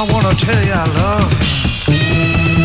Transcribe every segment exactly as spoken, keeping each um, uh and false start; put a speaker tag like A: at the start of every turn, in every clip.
A: I wanna tell you I love you.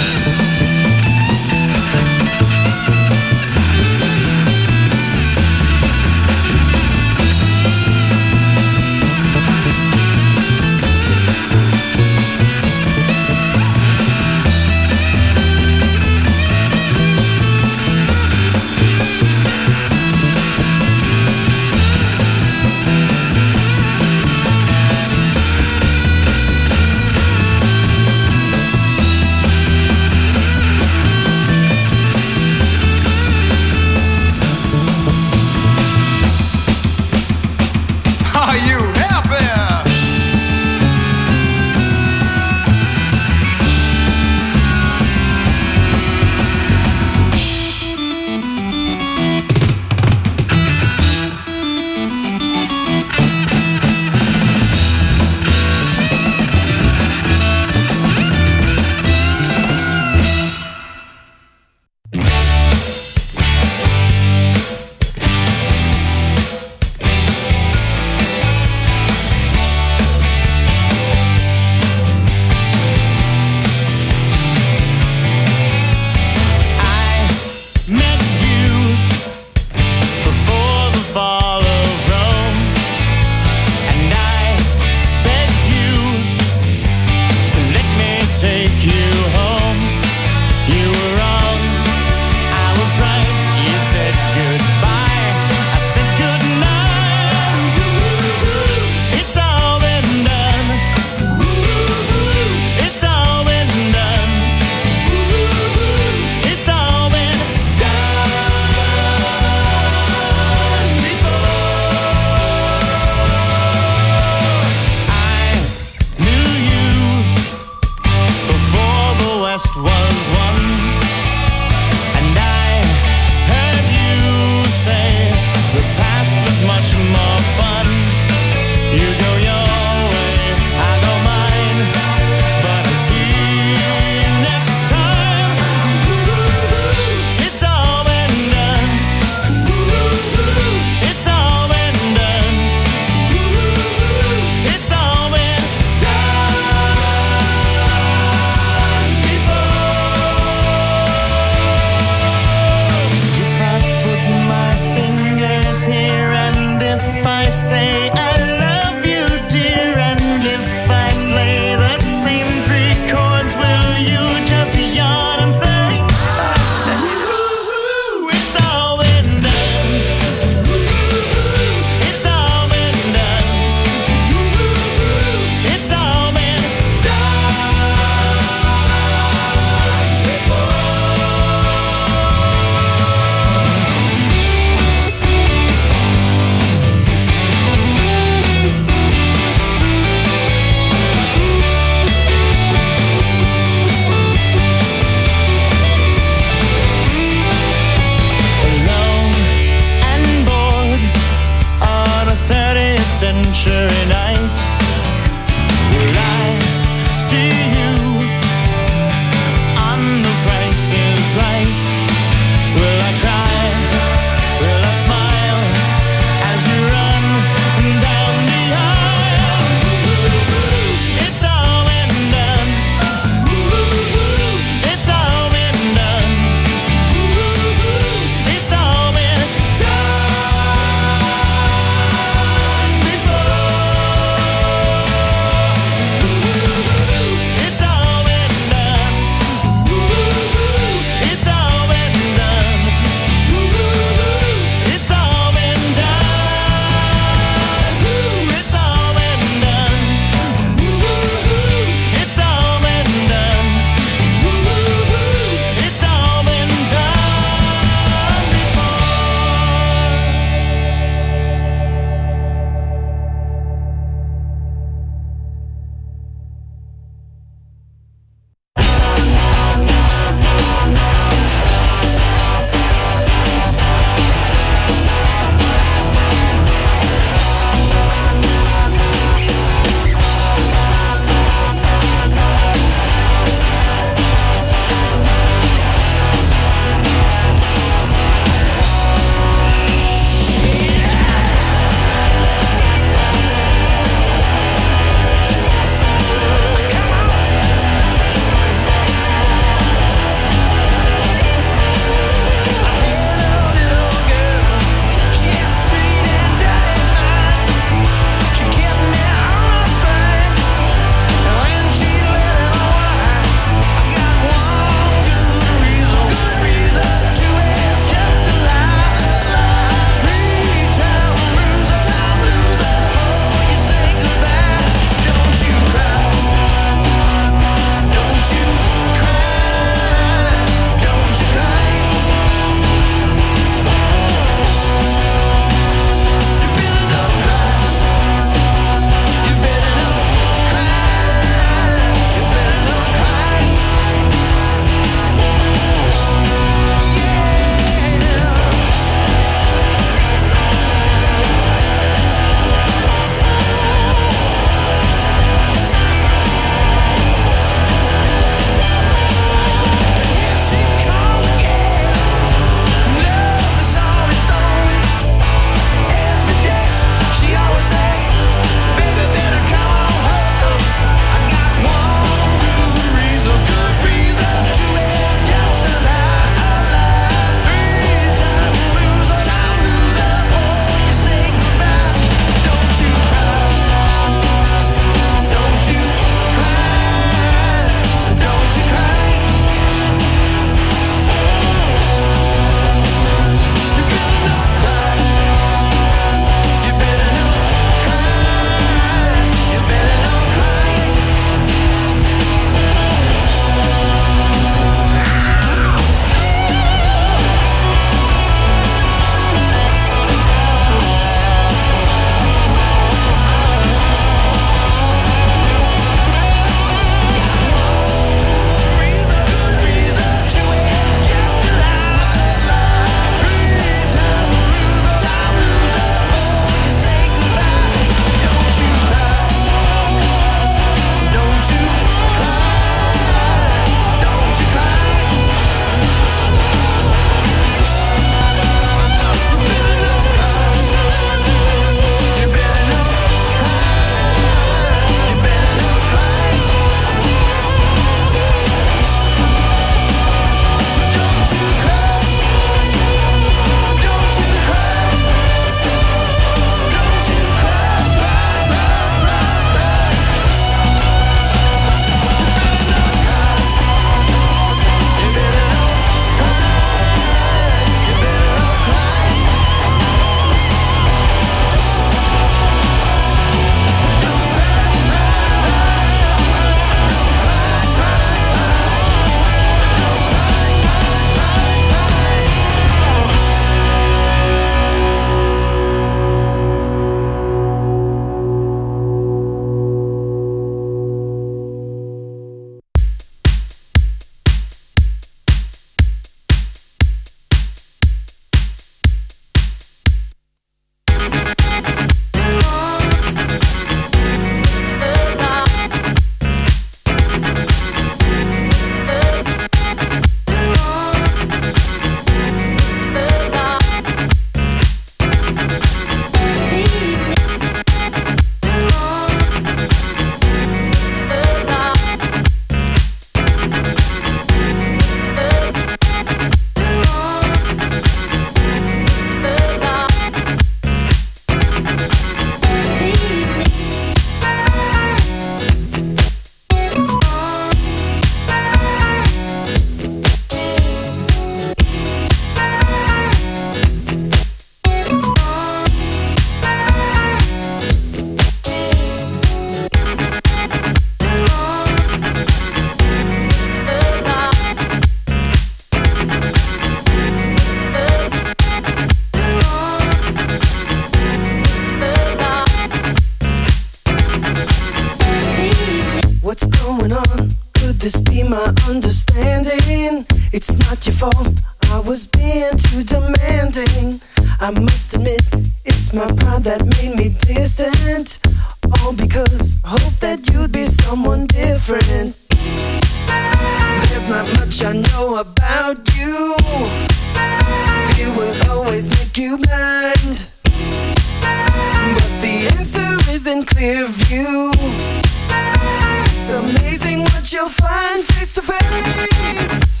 A: was being too demanding. I must admit, it's my pride that made me distant. All because I hope that you'd be someone different. There's not much I know about you. Fear will always make you blind, but the answer is in clear view. It's amazing what you'll find face to face.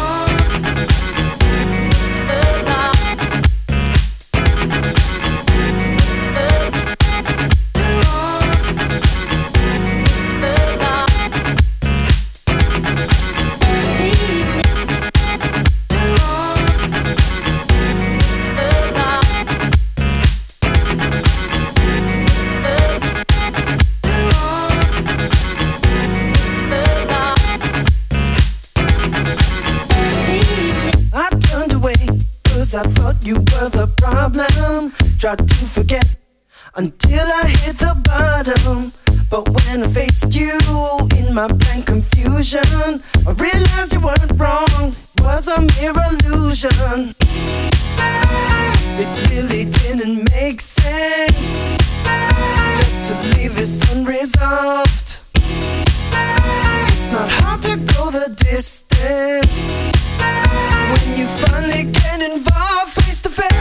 A: I thought you were the problem. Tried to forget until I hit the bottom. But when I faced you in my blank confusion, I realized you weren't wrong. It was a mere illusion. It really didn't make sense just to leave this unresolved. It's not hard to go the distance when you finally get involved face to face.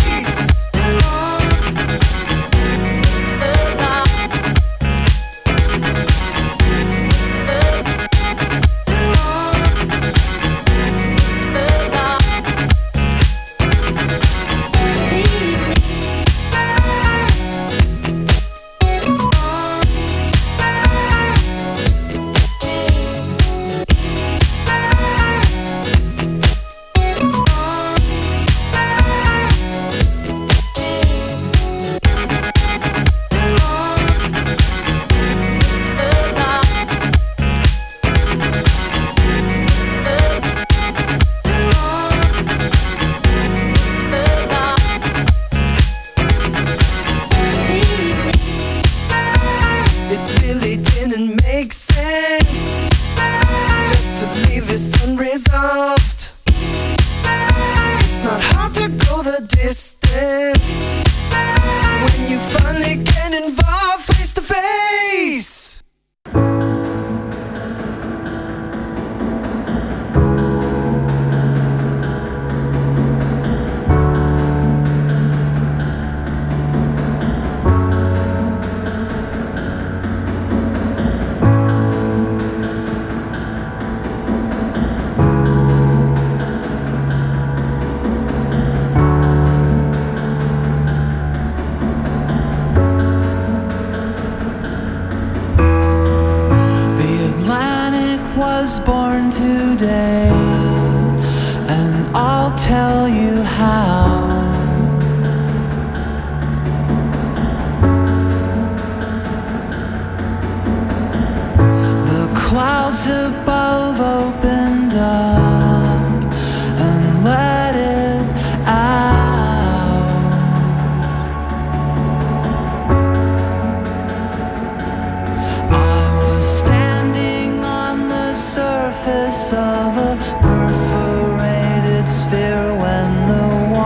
B: Born today, and I'll tell you how. The clouds above opened up and let it out. I was standing on the surface of a perforated sphere when the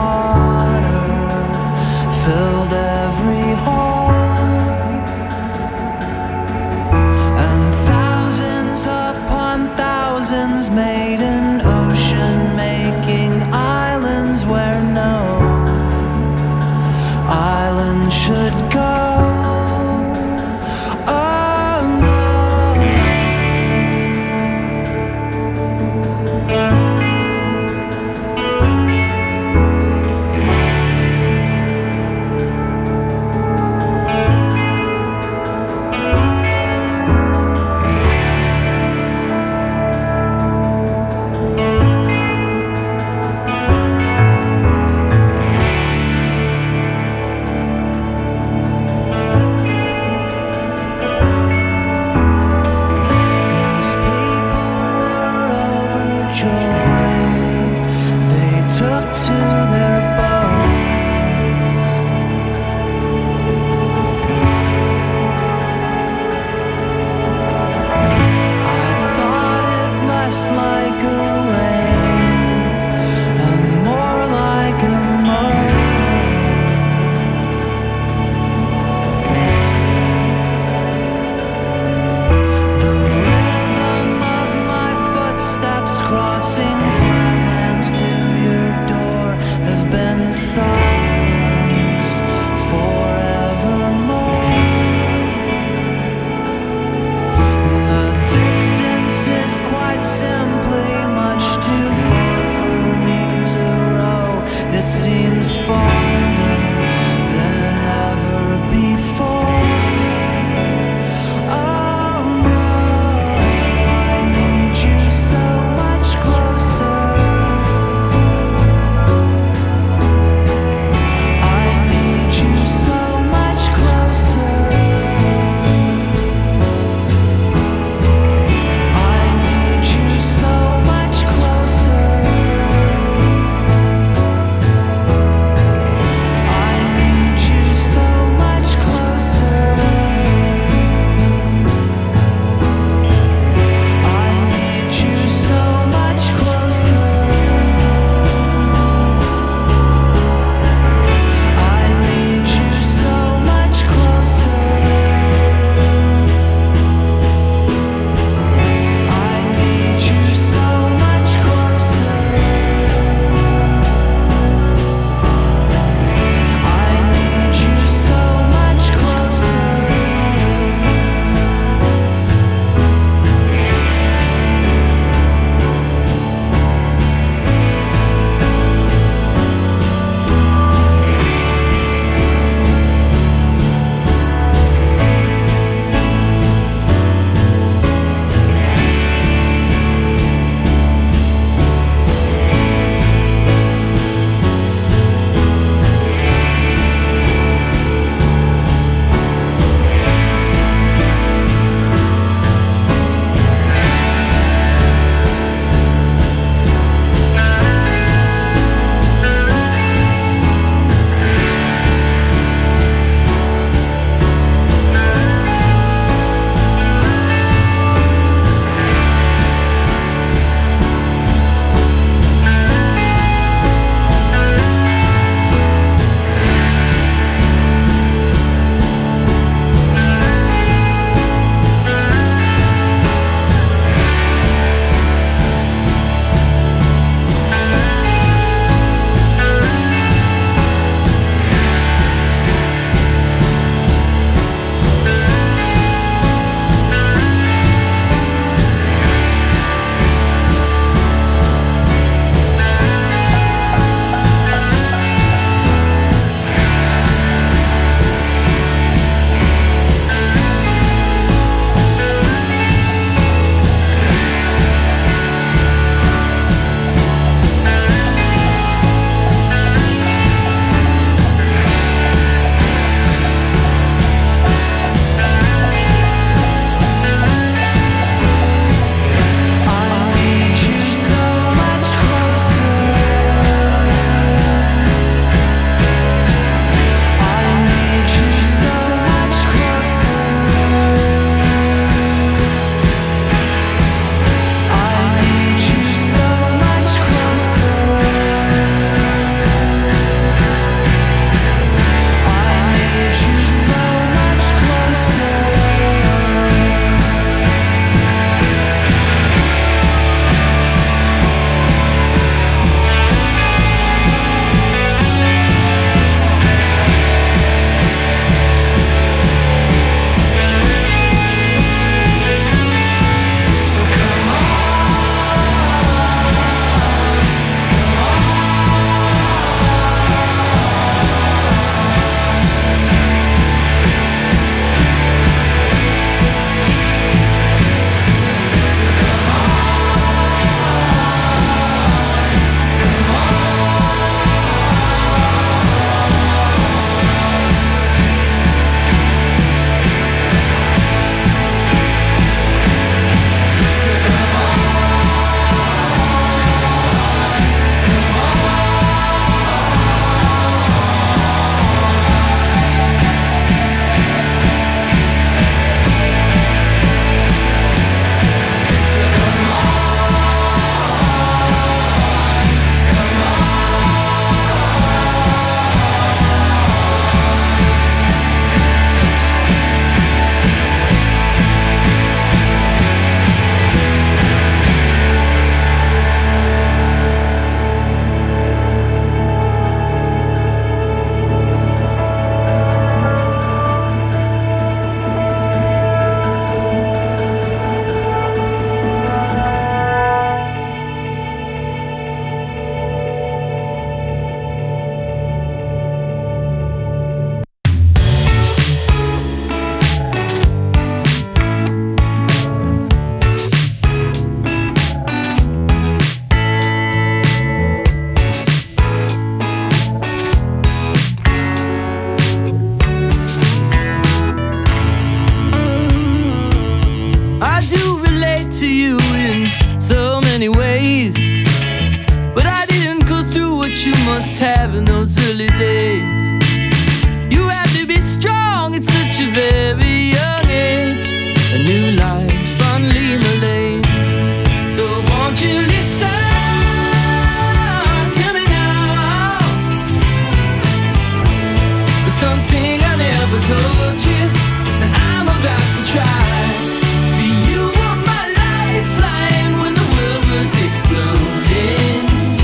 B: you must have in those early days. You had to be strong at such a very young age. A new life on Lima Lane. So won't you listen to me now? There's something I never told you, and I'm about to try. See, you were my lifeline when the world was exploding.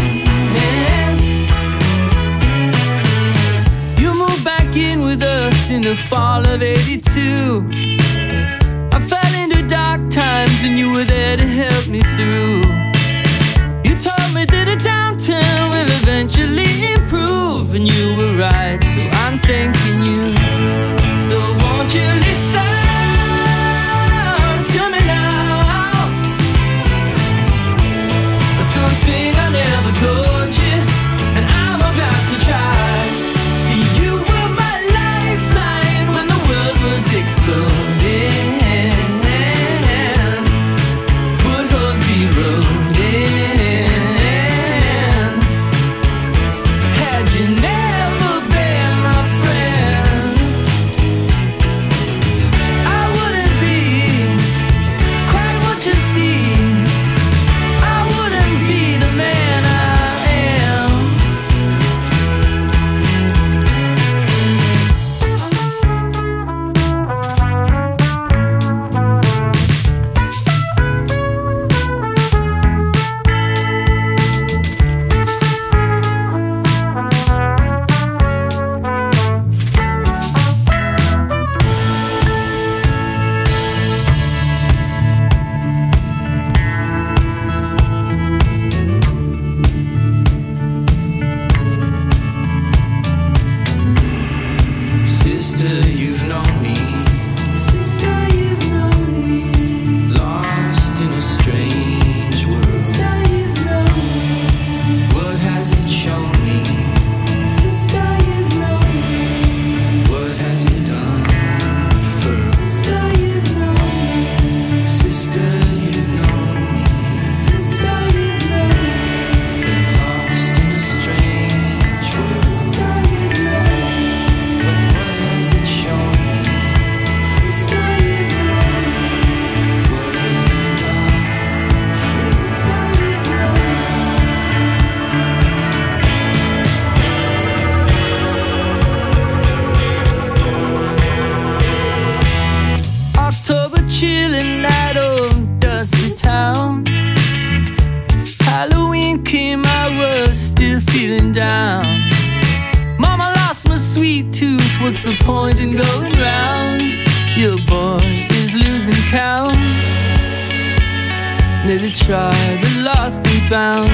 B: You moved back in with us in the fall of eighty-two. I fell into dark times and you were there to help me through. You told me that a downturn will eventually improve, and you were right, so I'm thanking you. So won't you listen to me now? Something I never told you, and I'm about to try. See, you were my lifeline when the world was exploding. Footholds eroding. Had you never been my friend, I wouldn't be quite what you see. I wouldn't be the man I am. Sister, you've known me. Sister, you've known me. Lost in a strange world. Sister, you've known me. What has it shown me? Sister, you've known me. What has it unfurled? Sister, you've known me. Sister, you've known me. Sister, you've known me. Been lost in a strange world. Sister, you've known me. But what has it shown me? Sister, you've known me. What has it unfurled? Sister, you've known me. October chilling night, oh dusty town. Halloween came, I was still feeling down. Mama lost my sweet tooth, what's the point in going round? Your boy is losing count. Maybe try the lost and found.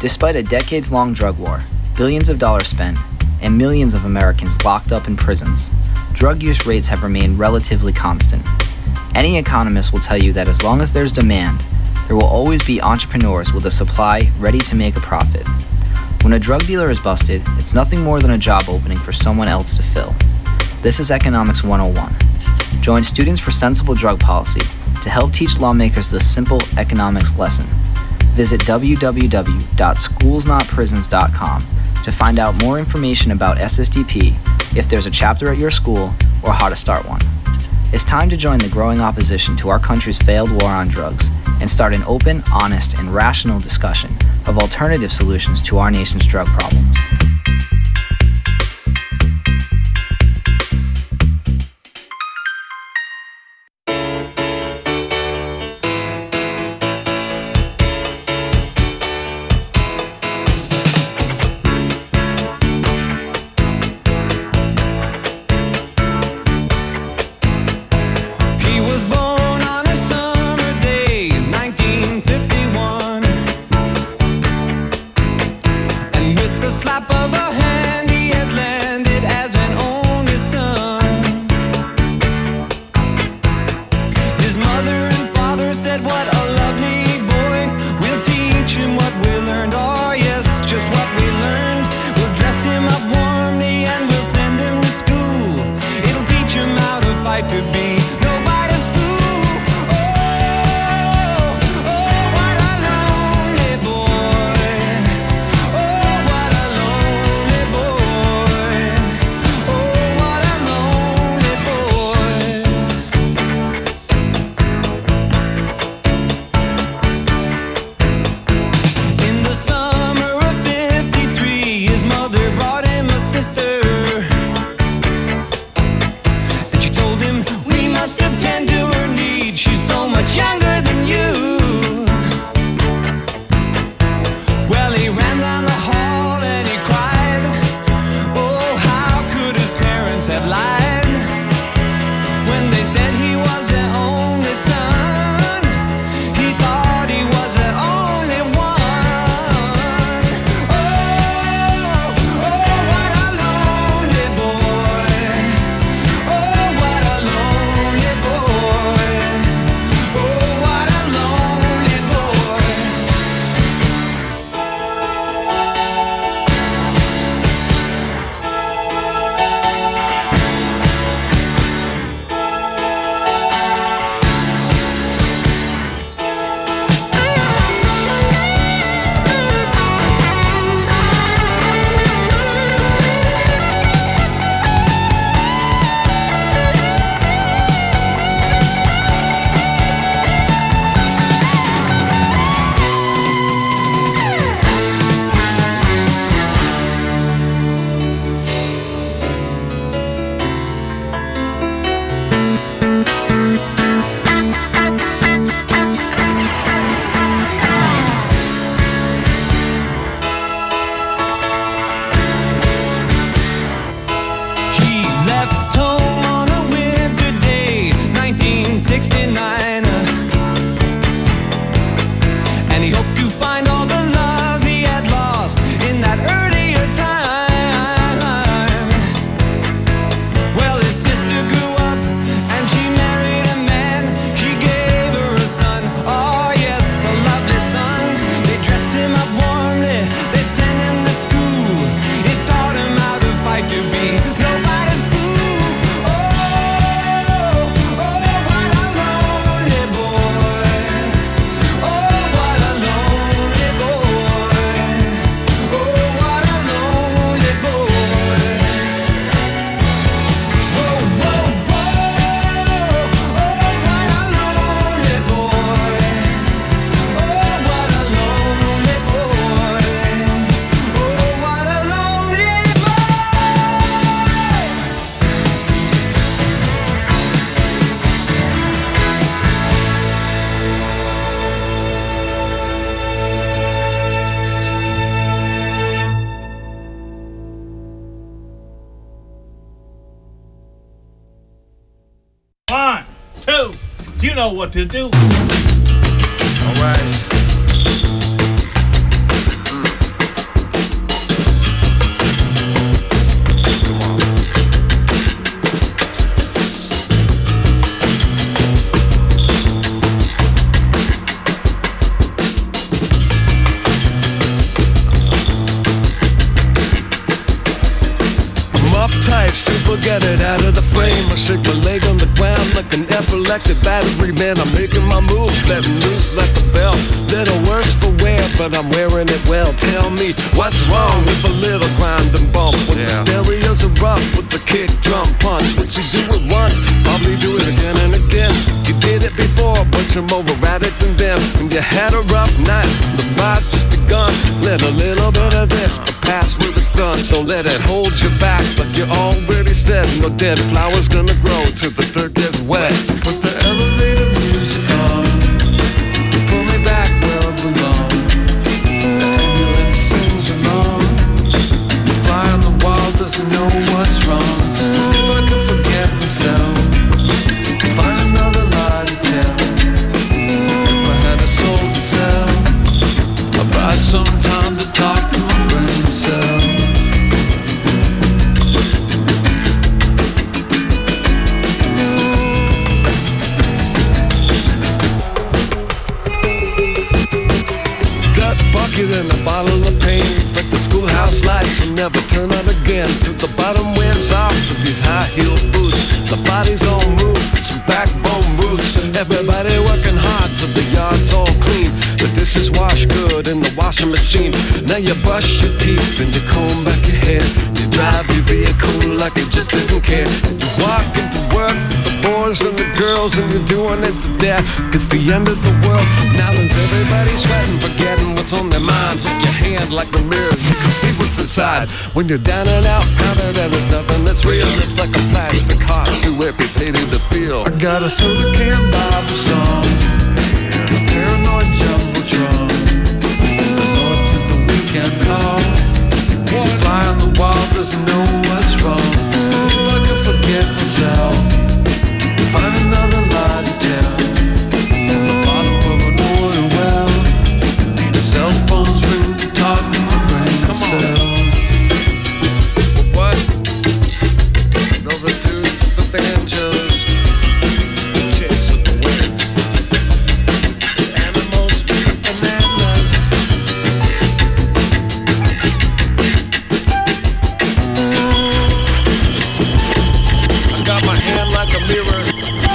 C: Despite a decades-long drug war, billions of dollars spent, and millions of Americans locked up in prisons, drug use rates have remained relatively constant. Any economist will tell you that as long as there's demand, there will always be entrepreneurs with a supply ready to make a profit. When a drug dealer is busted, it's nothing more than a job opening for someone else to fill. This is Economics one oh one. Join Students for Sensible Drug Policy to help teach lawmakers this simple economics lesson. Visit w w w dot schools not prisons dot com to find out more information about S S D P, if there's a chapter at your school, or how to start one. It's time to join the growing opposition to our country's failed war on drugs and start an open, honest, and rational discussion of alternative solutions to our nation's drug problems.
D: One, two, you know what to do. All right. Mm.
E: stick my leg on the ground like an epileptic battery, man. I'm making my moves, letting loose like a bell. Little worse for wear, but I'm wearing it well. Tell me, what's wrong with a little grind and bump? When yeah. the stereos are rough with the kick, drum, punch. What you do it once, probably do it again and again. You did it before, but you're more erratic than them. When you had a rough night, the ride's just begun. Let a little bit of this, but pass with it's done. Don't let it hold you back, but you already said no dead flower's gonna grow till the dirt gets wet. Put the elevator music on, pull me back where I belong. The ambulance sings along. The fly on the wall doesn't know what's wrong. If I could forget myself, find another lie to tell. If I had a soul to sell, I'd buy some time to talk to my brain cell. And a bottle of pain. It's like the schoolhouse lights will never turn on again till the bottom wears off with these high heel boots. The body's all moved, some backbone roots. Everybody working hard till the yard's all clean. The dishes wash good in the washing machine. Now you brush your teeth and you comb back your hair. You drive your vehicle like you just didn't care. You walk into work with the boys and the girls and you're doing it to death. It's the end of the world. Now is everybody sweating, forgetting what's on their minds. With your hand like the mirror, you can see what's inside. When you're down and out, counted and there's nothing that's real. It's like a plastic heart, too amputated to feel. I got a soda can Bible song, a paranoid jumbotron, the Lord to the weekend call. The fly on the wall doesn't know what's wrong. If I could forget myself, find another lie to tell. At the bottom of an oil well, the cell phones ring to talk to my brain cell. What? Those are dudes with the banjos, the chicks with the wigs, the animals with the bananas. I got my hand like a mirror.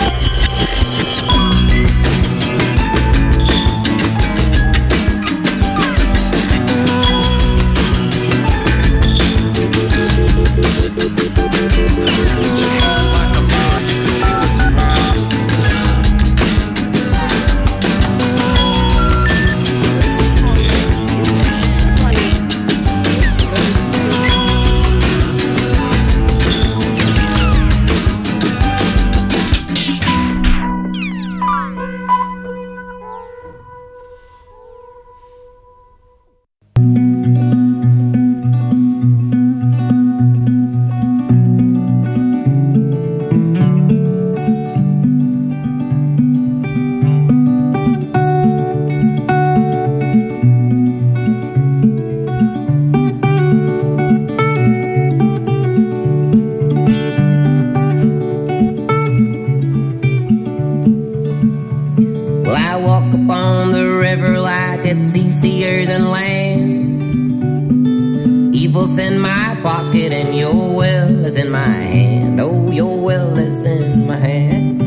F: In my pocket and your will is in my hand. Oh, your will is in my hand.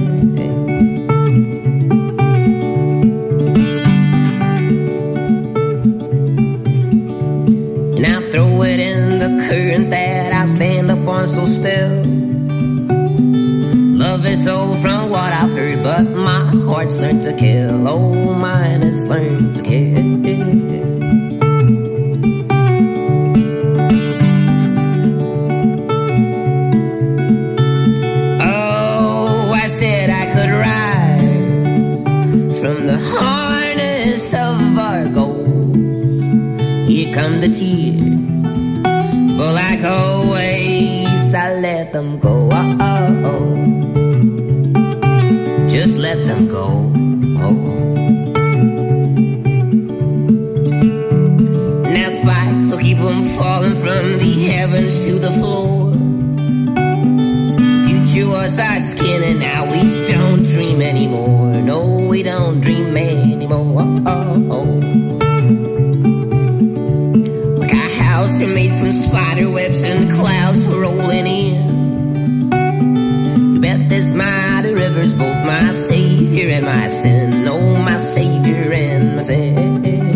F: And I'll throw it in the current that I stand up on so still. Love is so from what I've heard, but my heart's learned to kill. Oh, mine has learned to kill. Come the tears, but like always I let them go. Oh, oh, oh. Just let them go. Oh. Now spikes will keep them falling from the heavens to the floor. Future was our skin and now we don't dream anymore. No, we don't dream anymore. Oh, oh, oh. Are made from spider webs and the clouds were rolling in. You bet strength is my, the river's both my savior and my sin. Oh, my savior and my sin.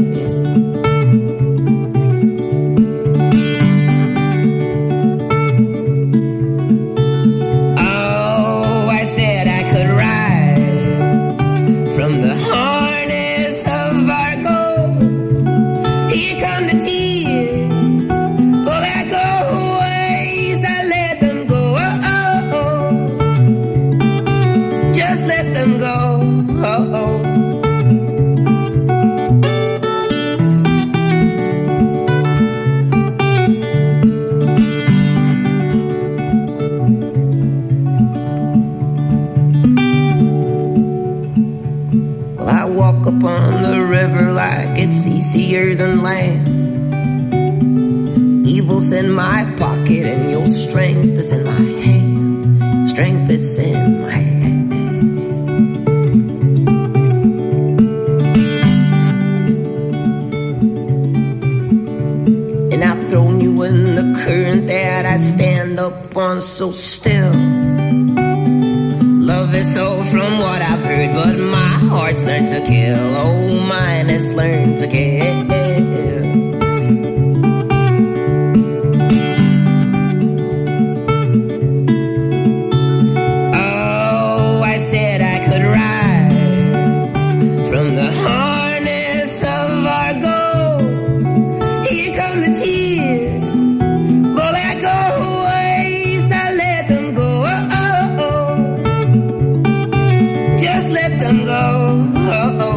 F: Easier than land. Evil's in my pocket and your strength is in my hand. Strength is in my hand. And I've thrown you in the current that I stand up on so still. Love is all from what I've heard, but my heart's learned to kill. Oh, mine has learned to kill. Oh, I said I could rise from the harness of our ghosts. Here come the tears, but let go waves, I let them go. Just let them go. Oh-oh.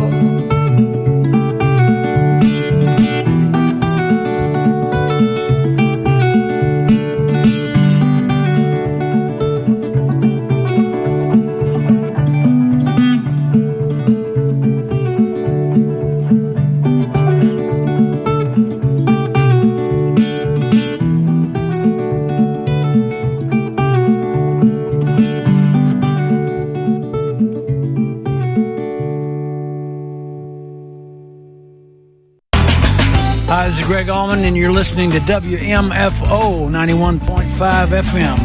G: Hi, this is Greg Allman, and you're listening to W M F O ninety-one point five F M.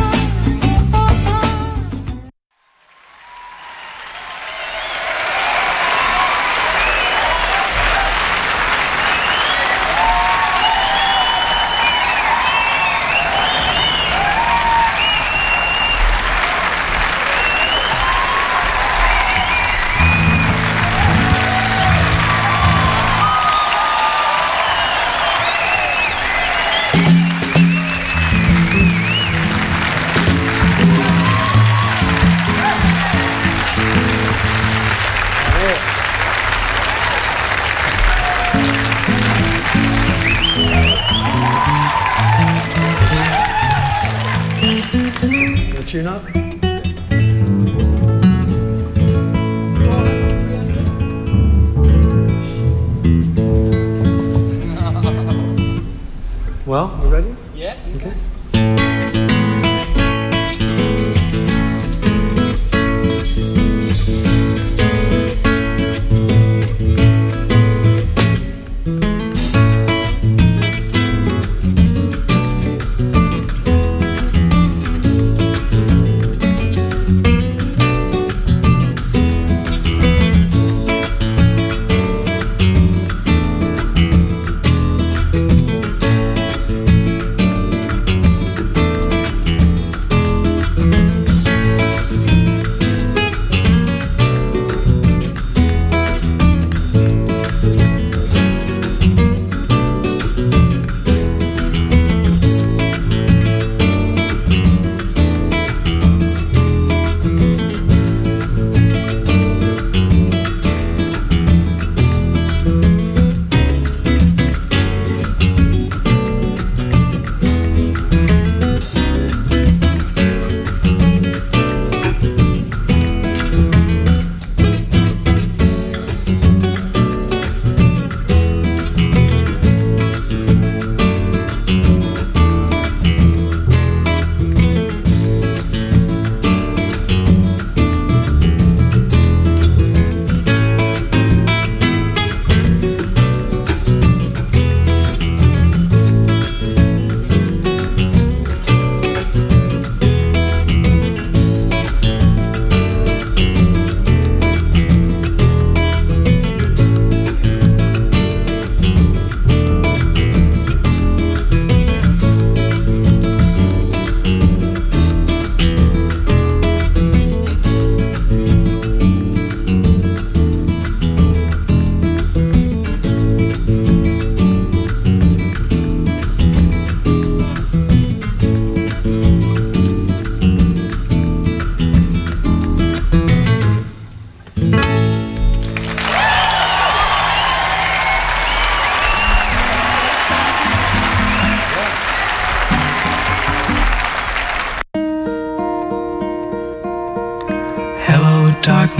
H: Tune up. Well, you ready?
I: Yeah.
H: Okay.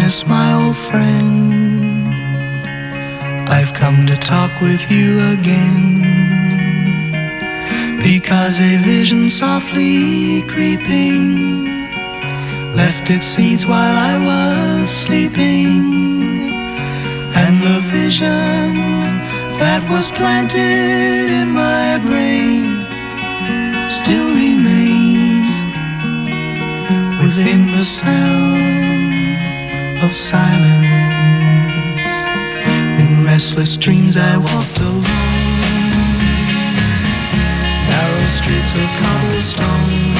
A: Thomas, my old friend, I've come to talk with you again, because a vision softly creeping left its seeds while I was sleeping, and the vision that was planted in my brain still remains within the sound of silence. In restless dreams I walked alone, narrow streets of cobblestone,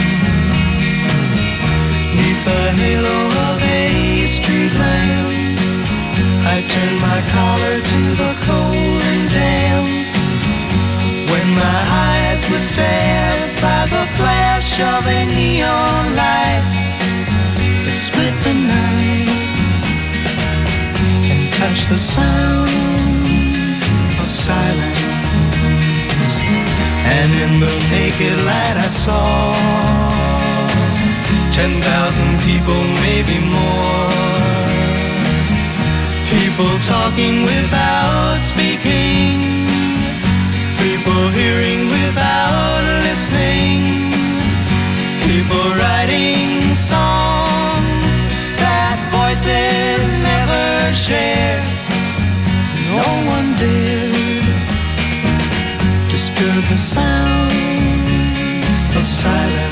A: neath the halo of a street lamp. I turned my collar to the cold and damp, when my eyes were stabbed by the flash of a neon light that split the night and touched the sound of silence. And in the naked light I saw ten thousand people, maybe more, people talking without speaking, people hearing without listening, people writing songs that voices never shared. No one dared disturb the sound of silence.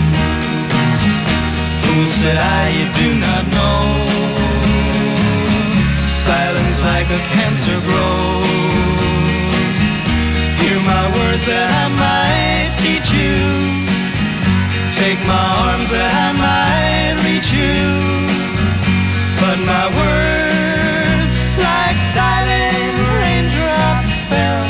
A: Fool, said I, you do not know, silence like a cancer grows. Hear my words that I might teach you, take my arms that I might reach you, but my words like silent raindrops fell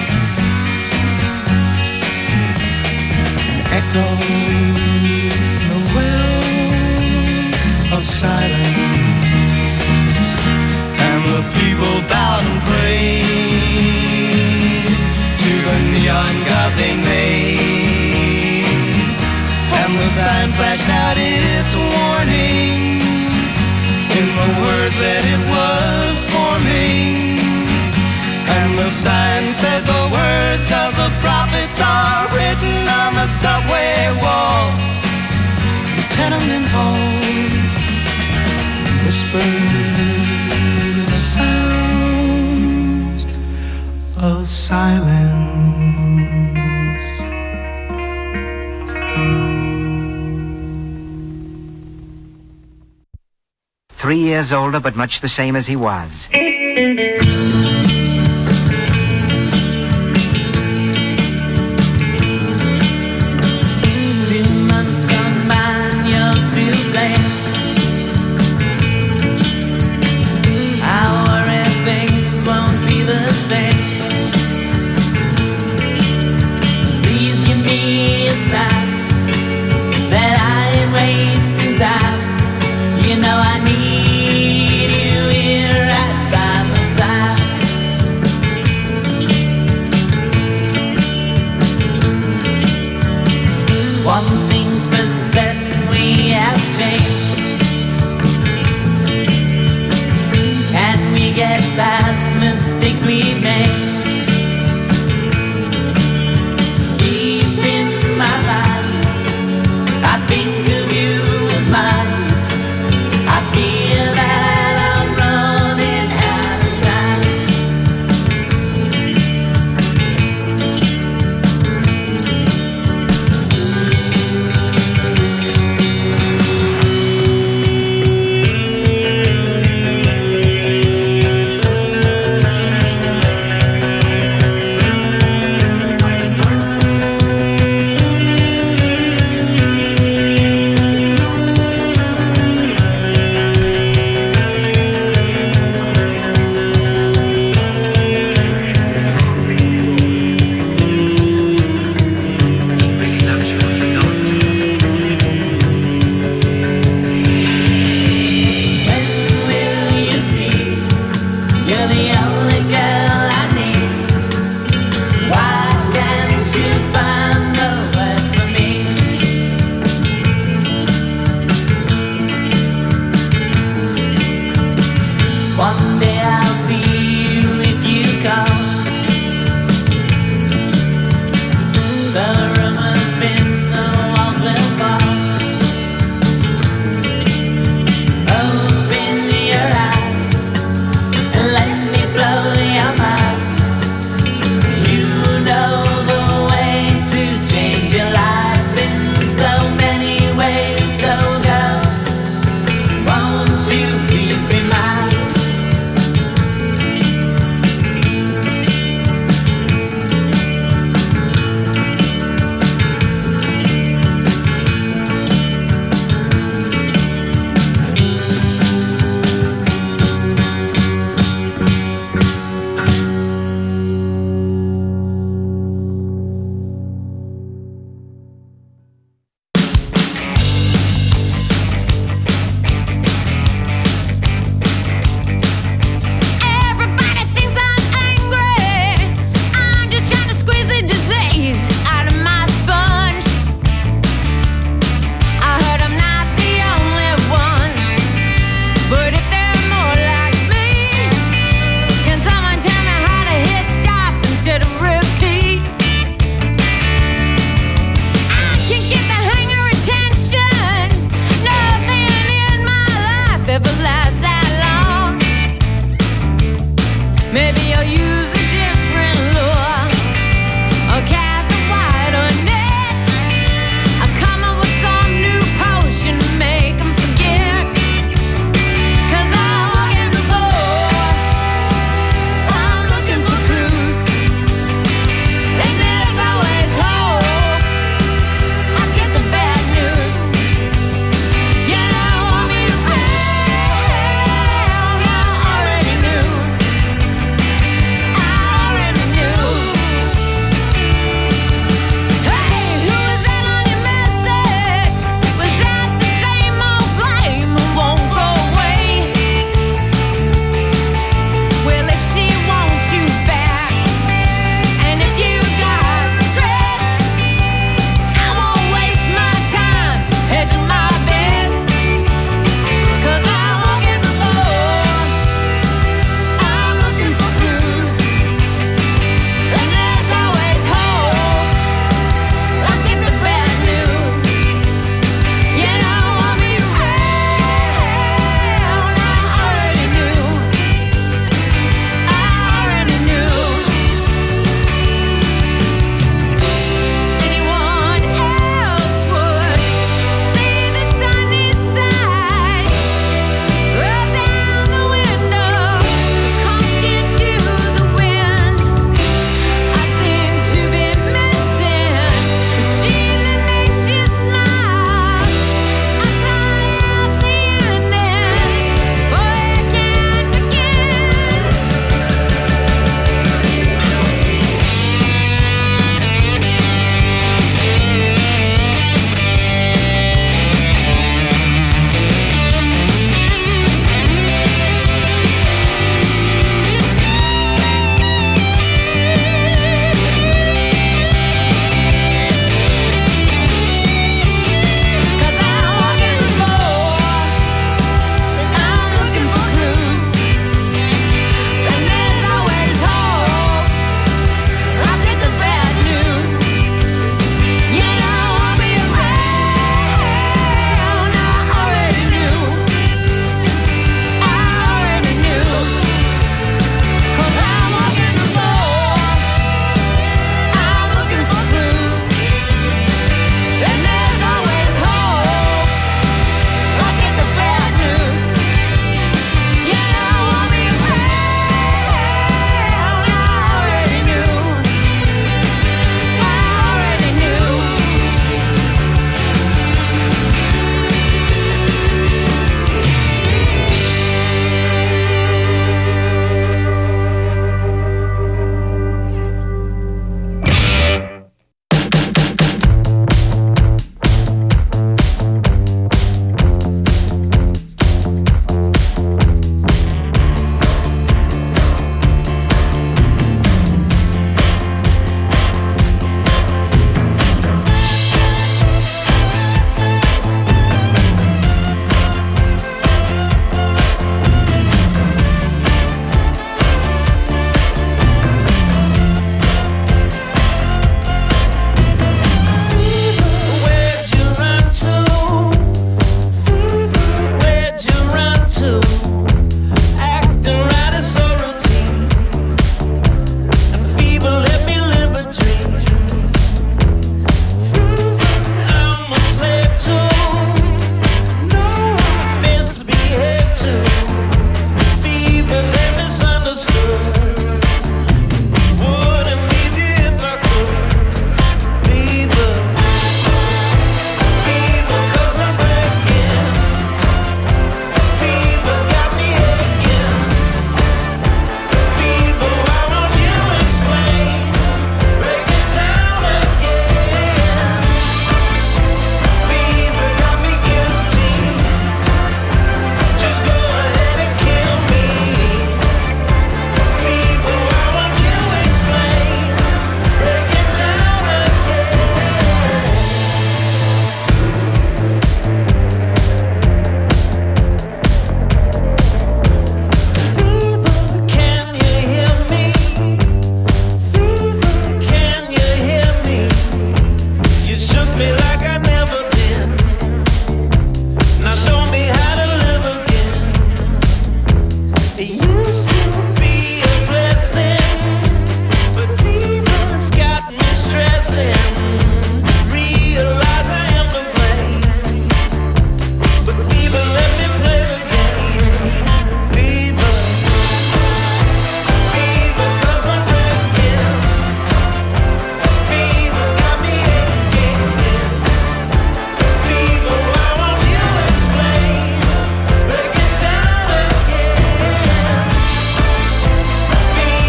A: and echoed the wells of silence. The people bowed and prayed to the neon god they made, and the sign flashed out its warning in the words that it was forming. And the sign said the words of the prophets are written on the subway walls, the tenement halls, whispered sounds of silence.
H: Three years older, but much the same as he was.
B: Two months gone by, you're to blame. The same. Please give me a sign that I ain't wasting time. You know I need you here right by my side. One thing's for certain, we have changed, and we get past mistakes we've made. Deep in my mind, I think of you as mine. I feel that I'm running out of time.
I: Maybe I'll use it